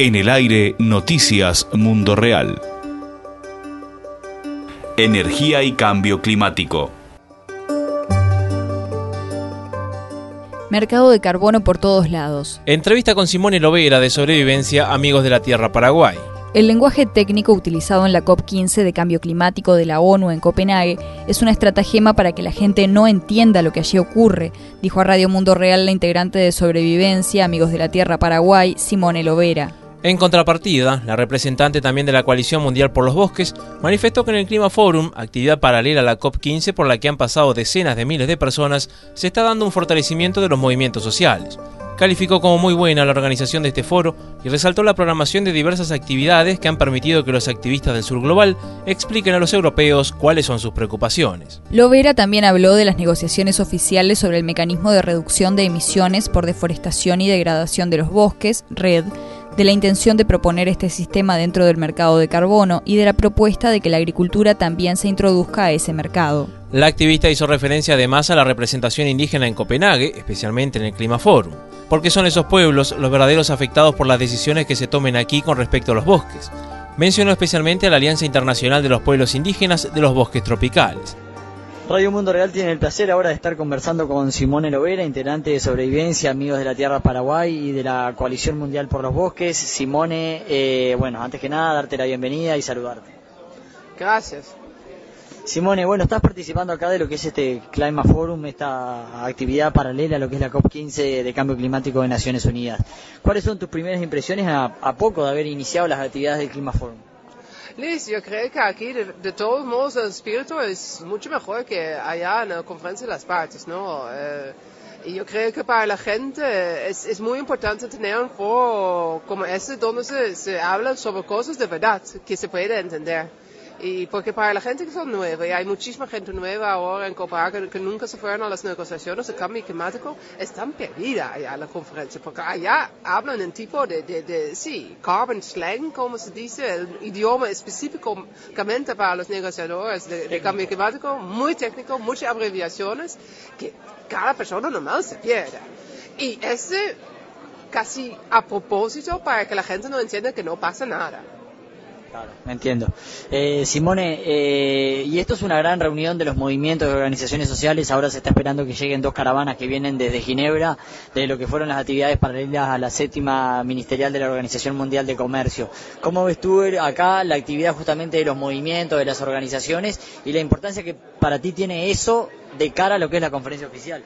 En el aire, Noticias Mundo Real. Energía y cambio climático. Mercado de carbono por todos lados. Entrevista con Simone Lovera de Sobrevivencia, Amigos de la Tierra Paraguay. El lenguaje técnico utilizado en la COP15 de cambio climático de la ONU en Copenhague es una estratagema para que la gente no entienda lo que allí ocurre, dijo a Radio Mundo Real la integrante de Sobrevivencia, Amigos de la Tierra Paraguay, Simone Lovera. En contrapartida, la representante también de la Coalición Mundial por los Bosques manifestó que en el Clima Forum, actividad paralela a la COP15 por la que han pasado decenas de miles de personas, se está dando un fortalecimiento de los movimientos sociales. Calificó como muy buena la organización de este foro y resaltó la programación de diversas actividades que han permitido que los activistas del sur global expliquen a los europeos cuáles son sus preocupaciones. Lovera también habló de las negociaciones oficiales sobre el mecanismo de reducción de emisiones por deforestación y degradación de los bosques, REDD, de la intención de proponer este sistema dentro del mercado de carbono y de la propuesta de que la agricultura también se introduzca a ese mercado. La activista hizo referencia además a la representación indígena en Copenhague, especialmente en el Clima Forum, porque son esos pueblos los verdaderos afectados por las decisiones que se tomen aquí con respecto a los bosques. Mencionó especialmente a la Alianza Internacional de los Pueblos Indígenas de los Bosques Tropicales. Radio Mundo Real tiene el placer ahora de estar conversando con Simone Lovera, integrante de Sobrevivencia, Amigos de la Tierra Paraguay y de la Coalición Mundial por los Bosques. Simone, antes que nada, darte la bienvenida y saludarte. Gracias. Simone, estás participando acá de lo que es este Clima Forum, esta actividad paralela a lo que es la COP15 de Cambio Climático de Naciones Unidas. ¿Cuáles son tus primeras impresiones a poco de haber iniciado las actividades del Clima Forum? Liz, yo creo que aquí de todos modos el espíritu es mucho mejor que allá en la conferencia de las partes, ¿no? Y yo creo que para la gente es muy importante tener un foro como este donde se habla sobre cosas de verdad que se puede entender. Y porque para la gente que son nueva, y hay muchísima gente nueva ahora en Copenhague que nunca se fueron a las negociaciones de cambio climático, están perdidas allá en la conferencia, porque allá hablan en tipo de carbon slang, como se dice, el idioma específicamente para los negociadores de cambio climático, muy técnico, muchas abreviaciones, que cada persona normal se pierde. Y ese casi a propósito para que la gente no entienda que no pasa nada. Claro, me entiendo. Simone, y esto es una gran reunión de los movimientos de organizaciones sociales. Ahora se está esperando que lleguen 2 caravanas que vienen desde Ginebra, de lo que fueron las actividades paralelas a la 7ª ministerial de la Organización Mundial de Comercio. ¿Cómo ves tú acá la actividad justamente de los movimientos, de las organizaciones y la importancia que para ti tiene eso de cara a lo que es la conferencia oficial?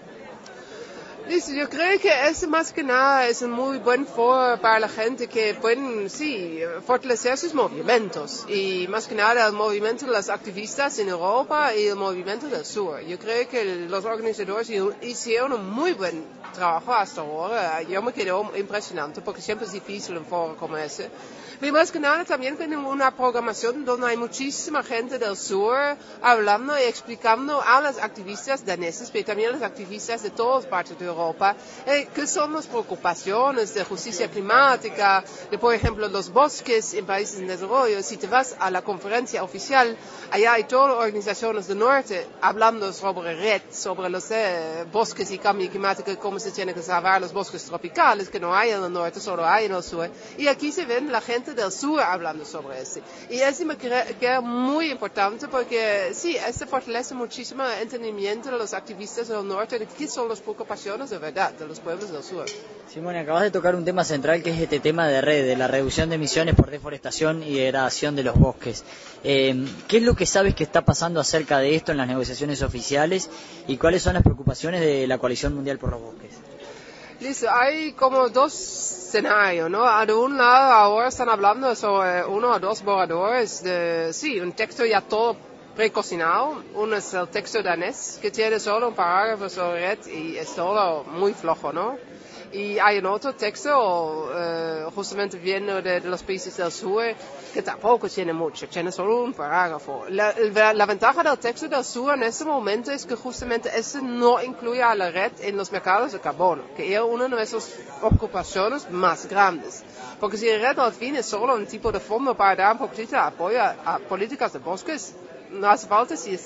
Yo creo que eso más que nada es un muy buen foro para la gente que pueden, fortalecer sus movimientos. Y más que nada el movimiento de los activistas en Europa y el movimiento del sur. Yo creo que los organizadores hicieron un muy buen trabajo hasta ahora. Yo me quedo impresionante porque siempre es difícil un foro como ese. Pero más que nada también tienen una programación donde hay muchísima gente del sur hablando y explicando a los activistas daneses, pero también a los activistas de todas partes de Europa, qué son las preocupaciones de justicia climática, de por ejemplo los bosques en países en desarrollo. Si te vas a la conferencia oficial, allá hay todas las organizaciones del norte hablando sobre REDD, sobre los bosques y cambio climático, cómo se tienen que salvar los bosques tropicales, que no hay en el norte, solo hay en el sur. Y aquí se ven la gente del sur hablando sobre eso. Y eso me queda muy importante porque eso fortalece muchísimo el entendimiento de los activistas del norte de qué son las preocupaciones de verdad de los pueblos del sur. Simone, acabas de tocar un tema central que es este tema de REDD, de la reducción de emisiones por deforestación y degradación de los bosques. ¿Qué es lo que sabes que está pasando acerca de esto en las negociaciones oficiales y cuáles son las preocupaciones de la Coalición Mundial por los Bosques? Listo, hay como 2 escenarios, ¿no? De un lado ahora están hablando sobre 1 o 2 borradores de, un texto ya todo precocinado. Uno es el texto danés, que tiene solo un parágrafo sobre REDD y es todo muy flojo, ¿no? Y hay un otro texto, justamente viendo de los países del sur, que tampoco tiene mucho, tiene solo un parágrafo. La ventaja del texto del sur en este momento es que justamente ese no incluye a la REDD en los mercados de carbono, que es una de nuestras preocupaciones más grandes. Porque si la REDD al fin es solo un tipo de fondo para dar un poquito de apoyo a políticas de bosques, no hace falta si es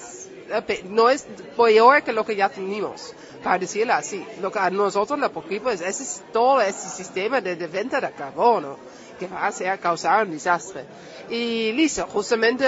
no es peor que lo que ya tenemos, para decirlo así. Lo que a nosotros nos preocupa es todo ese sistema de venta de carbono que va a causar un desastre. Y listo, justamente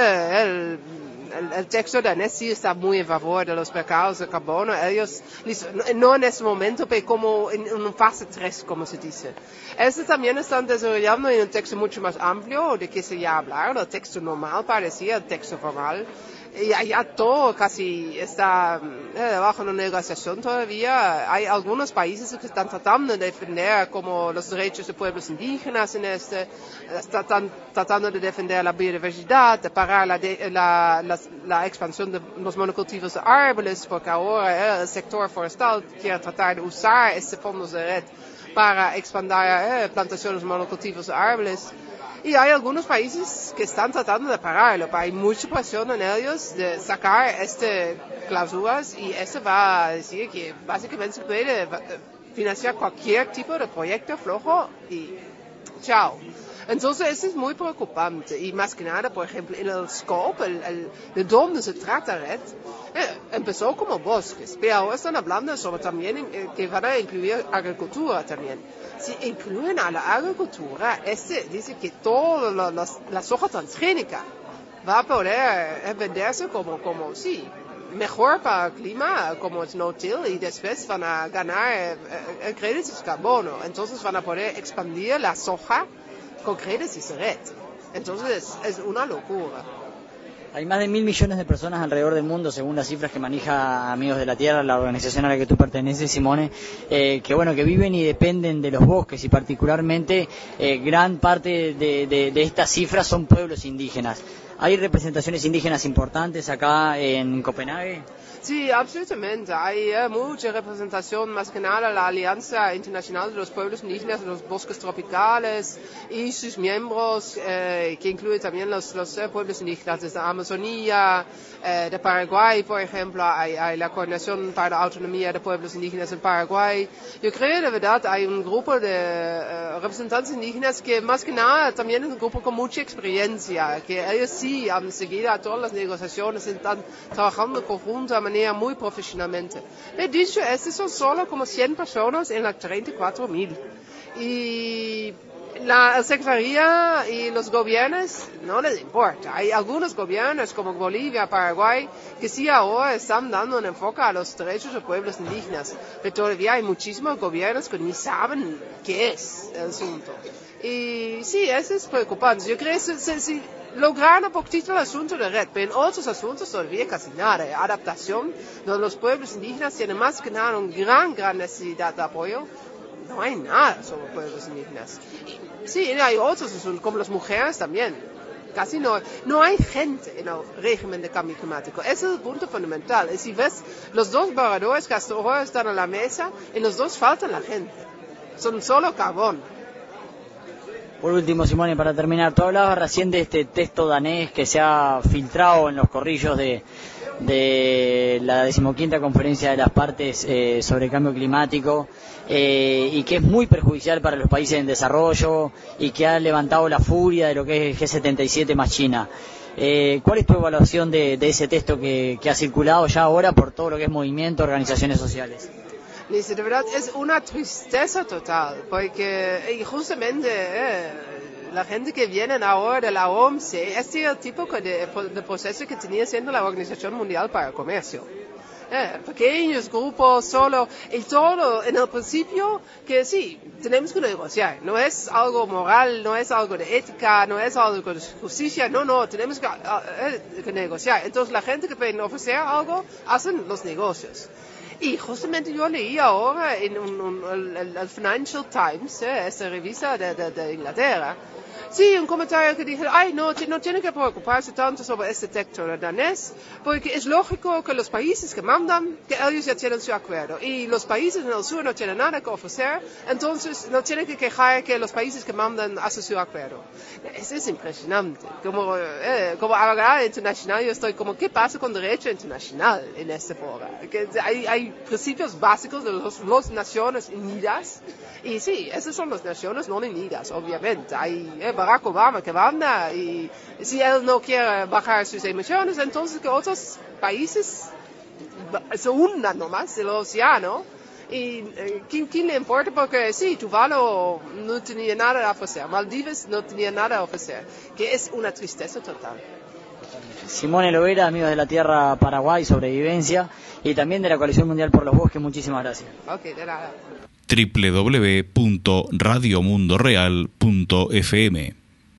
el texto danés sí está muy en favor de los mercados de carbono. Ellos, no en ese momento, pero como en una fase 3, como se dice. También están desarrollando en un texto mucho más amplio de que se ya hablar. El texto normal parecía el texto formal. Y allá todo casi está bajo una negociación todavía. Hay algunos países que están tratando de defender como los derechos de pueblos indígenas están tratando de defender la biodiversidad, de parar la expansión de los monocultivos de árboles, porque ahora el sector forestal quiere tratar de usar estos fondos de red para expandir plantaciones monocultivos de árboles. Y hay algunos países que están tratando de pararlo, pero hay mucha presión en ellos de sacar estas cláusulas y eso va a decir que básicamente se puede financiar cualquier tipo de proyecto flojo y chao. Entonces eso es muy preocupante y más que nada, por ejemplo, en el scope, de donde se trata red, empezó como bosques, pero ahora están hablando sobre también que van a incluir agricultura también. Si incluyen a la agricultura, dice que toda la soja transgénica va a poder venderse como sí, mejor para el clima, como es no-till, y después van a ganar créditos de carbono. Entonces van a poder expandir la soja con créditos de red. Entonces es una locura. Hay más de 1.000 millones de personas alrededor del mundo, según las cifras que maneja Amigos de la Tierra, la organización a la que tú perteneces, Simone, que viven y dependen de los bosques y particularmente gran parte de estas cifras son pueblos indígenas. ¿Hay representaciones indígenas importantes acá en Copenhague? Sí, absolutamente. Hay mucha representación, más que nada la Alianza Internacional de los Pueblos Indígenas de los Bosques Tropicales y sus miembros, que incluye también los pueblos indígenas desde Amazonía, de Paraguay, por ejemplo. Hay la Coordinación para la Autonomía de Pueblos Indígenas en Paraguay. Yo creo de verdad hay un grupo de representantes indígenas que más que nada también es un grupo con mucha experiencia, que ellos sí han seguido a todas las negociaciones, están trabajando conjuntamente muy profesionalmente. He dicho, estos son solo como 100 personas en las 34.000. Y la Secretaría y los gobiernos no les importa. Hay algunos gobiernos como Bolivia, Paraguay, que sí ahora están dando un enfoque a los derechos de pueblos indígenas. Pero todavía hay muchísimos gobiernos que ni saben qué es el asunto. Y sí, eso es preocupante. Yo creo que si lograron un poquito el asunto de red, pero en otros asuntos todavía casi nada. Adaptación, donde los pueblos indígenas tienen más que nada una gran necesidad de apoyo. No hay nada sobre pueblos indígenas. Y, sí, hay otros asuntos, como las mujeres también. Casi no hay gente en el régimen de cambio climático. Ese es el punto fundamental. Y si ves los dos borradores que hasta ahora están en la mesa, en los dos falta la gente. Son solo carbón. Por último, Simone, para terminar, tú hablabas recién de este texto danés que se ha filtrado en los corrillos de la 15ª Conferencia de las Partes sobre el Cambio Climático y que es muy perjudicial para los países en desarrollo y que ha levantado la furia de lo que es G77 más China. ¿Cuál es tu evaluación de ese texto que ha circulado ya ahora por todo lo que es movimiento, organizaciones sociales? Dice, de verdad es una tristeza total, porque justamente la gente que viene ahora de la OMC es el tipo de proceso que tenía siendo la Organización Mundial para el Comercio. Pequeños grupos, solo, y todo en el principio que sí, tenemos que negociar. No es algo moral, no es algo de ética, no es algo de justicia, no, tenemos que negociar. Entonces la gente que puede ofrecer algo, hacen los negocios. Y justamente yo leí ahora en el Financial Times, esta revista de Inglaterra, sí, un comentario que dije, no tienen que preocuparse tanto sobre este texto danés, porque es lógico que los países que mandan, que ellos ya tienen su acuerdo, y los países en el sur no tienen nada que ofrecer, entonces no tienen que quejar que los países que mandan hacen su acuerdo. Eso es impresionante. Como abogada internacional, yo estoy como, ¿qué pasa con derecho internacional en este foro? Que hay principios básicos de las Naciones Unidas, y sí, esas son las Naciones no unidas, obviamente. Hay Barack Obama que manda, y si él no quiere bajar sus emisiones, entonces que otros países se hundan nomás el océano. Y ¿quién le importa? Porque sí, Tuvalu no tenía nada a ofrecer, Maldivas no tenía nada a ofrecer, que es una tristeza total. Simone Lovera, Amigos de la Tierra Paraguay, Sobrevivencia, y también de la Coalición Mundial por los Bosques, muchísimas gracias. Ok, de nada. www.radiomundoreal.fm